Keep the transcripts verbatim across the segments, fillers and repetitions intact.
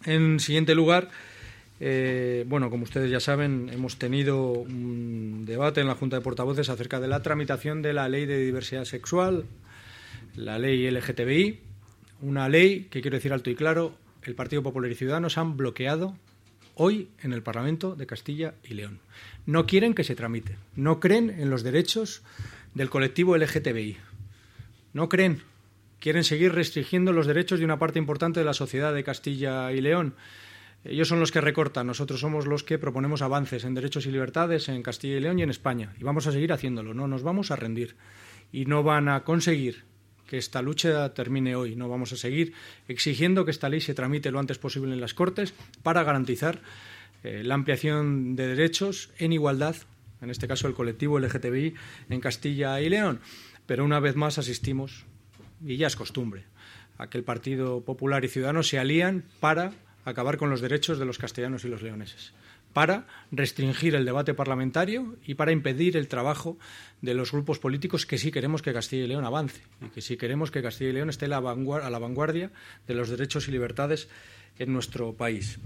En siguiente lugar, eh, bueno, como ustedes ya saben, hemos tenido un debate en la Junta de Portavoces acerca de la tramitación de la Ley de Diversidad Sexual, la Ley L G T B I, una ley que, quiero decir alto y claro, el Partido Popular y Ciudadanos han bloqueado hoy en el Parlamento de Castilla y León. No quieren que se tramite, no creen en los derechos del colectivo L G T B I, no creen, quieren seguir restringiendo los derechos de una parte importante de la sociedad de Castilla y León. Ellos son los que recortan, nosotros somos los que proponemos avances en derechos y libertades en Castilla y León y en España, y vamos a seguir haciéndolo, no nos vamos a rendir, y no van a conseguir que esta lucha termine hoy. No vamos a seguir exigiendo que esta ley se tramite lo antes posible en las Cortes para garantizar eh, la ampliación de derechos en igualdad, en este caso el colectivo L G T B I en Castilla y León. Pero una vez más asistimos, y ya es costumbre, a que el Partido Popular y Ciudadanos se alían para acabar con los derechos de los castellanos y los leoneses, para restringir el debate parlamentario y para impedir el trabajo de los grupos políticos que sí queremos que Castilla y León avance y que sí queremos que Castilla y León esté a la vanguardia de los derechos y libertades en nuestro país.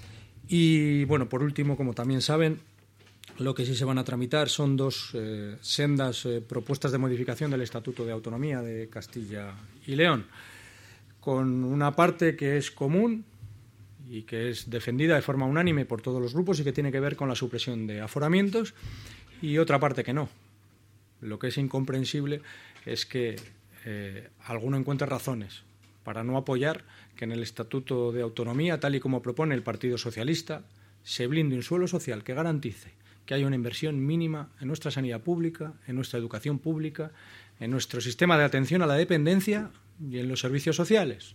Y, bueno, por último, como también saben, lo que sí se van a tramitar son dos eh, sendas eh, propuestas de modificación del Estatuto de Autonomía de Castilla y León, con una parte que es común y que es defendida de forma unánime por todos los grupos y que tiene que ver con la supresión de aforamientos, y otra parte que no. Lo que es incomprensible es que eh, alguno encuentre razones para no apoyar que en el Estatuto de Autonomía, tal y como propone el Partido Socialista, se blinde un suelo social que garantice que haya una inversión mínima en nuestra sanidad pública, en nuestra educación pública, en nuestro sistema de atención a la dependencia y en los servicios sociales.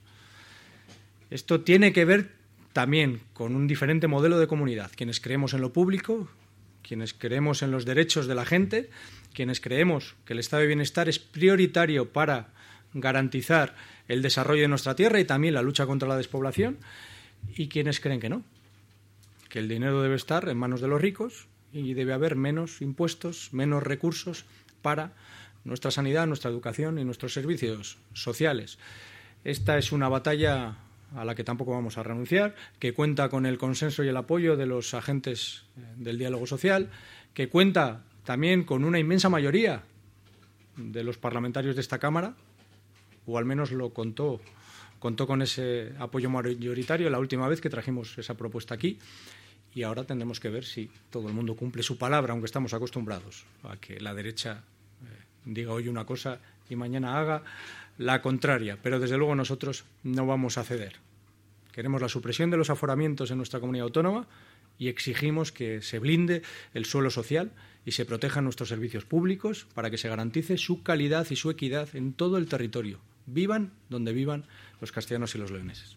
Esto tiene que ver también con un diferente modelo de comunidad. Quienes creemos en lo público, quienes creemos en los derechos de la gente, quienes creemos que el estado de bienestar es prioritario para garantizar el desarrollo de nuestra tierra y también la lucha contra la despoblación, y quienes creen que no, que el dinero debe estar en manos de los ricos y debe haber menos impuestos, menos recursos para nuestra sanidad, nuestra educación y nuestros servicios sociales. Esta es una batalla a la que tampoco vamos a renunciar, que cuenta con el consenso y el apoyo de los agentes del diálogo social, que cuenta también con una inmensa mayoría de los parlamentarios de esta Cámara, o al menos lo contó, contó con ese apoyo mayoritario la última vez que trajimos esa propuesta aquí, y ahora tendremos que ver si todo el mundo cumple su palabra, aunque estamos acostumbrados a que la derecha eh, diga hoy una cosa y mañana haga la contraria, pero desde luego nosotros no vamos a ceder. Queremos la supresión de los aforamientos en nuestra comunidad autónoma y exigimos que se blinde el suelo social y se protejan nuestros servicios públicos para que se garantice su calidad y su equidad en todo el territorio, vivan donde vivan los castellanos y los leoneses.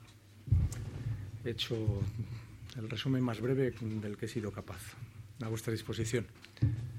He hecho el resumen más breve del que he sido capaz. A vuestra disposición.